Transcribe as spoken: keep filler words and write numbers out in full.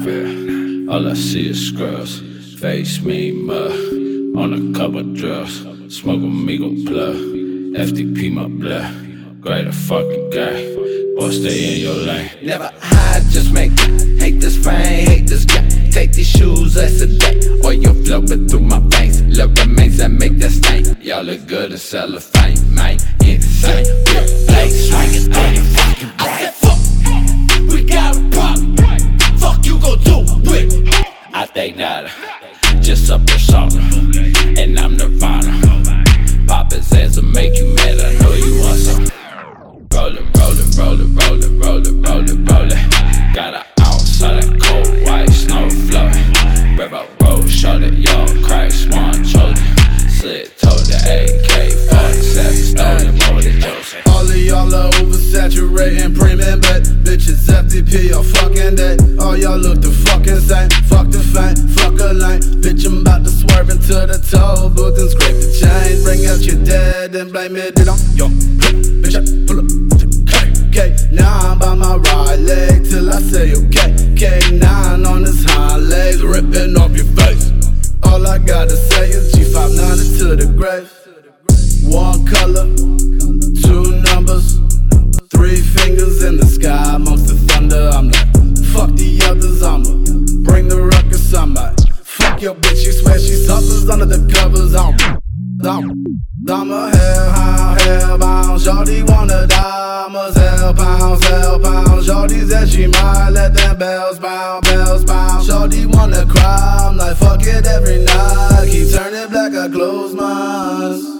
crib. All I see is scrubs, face me mud. On a couple drugs, smoke amigo plug. F D P my blood, greater fucking guy. Boy, stay in your lane. Never hide, just make it. Hate this fame, hate this guy. Take these shoes, that's a day. Oil flowing through my veins. Love remains that make that stain. Y'all look good as cellophane, man. Insane, real place. Swinging through your fucking brain. I said fuck, we got a problem. Fuck you gon' do with. I think nada, just a persona, and I'm Nirvana. Pop his ass and make you mad, I know you want some. Rollin', rollin', rollin', rollin', rollin', rollin', rollin'. Got an ounce of that cold white snow flowin'. River road, shot it, y'all crack, swan chosen. Slit told the A K forty-seven, stolen, more than Joseph. All of y'all are oversaturating, premium bet. Bitches F D P are fucking dead. All y'all look the fucking same. Fuck the fame, fuck a lane. Bitch, I'm about to swerve into the toll booth and scrape the chains. Bring out your dead and blame it on yo. Bitch, I pull up. Okay, now I'm by my right leg till I say okay. K nine on his hind legs, ripping off your face. All I gotta say is G five ninety to the grave. One color, two numbers, three fingers in the sky amongst the thunder. I'm like, fuck the others, I'ma bring the ruckus. I might fuck your bitch, she swear she suffers under the covers. I'm, I'm, I'm a hellhound, hellbound. Shorty wanna die, I'm a hellbound, hellbound. Shorty said she might let them bells bound, bells bound. Shorty wanna cry, I'm like fuck it every night. Keep turning black, I close my eyes.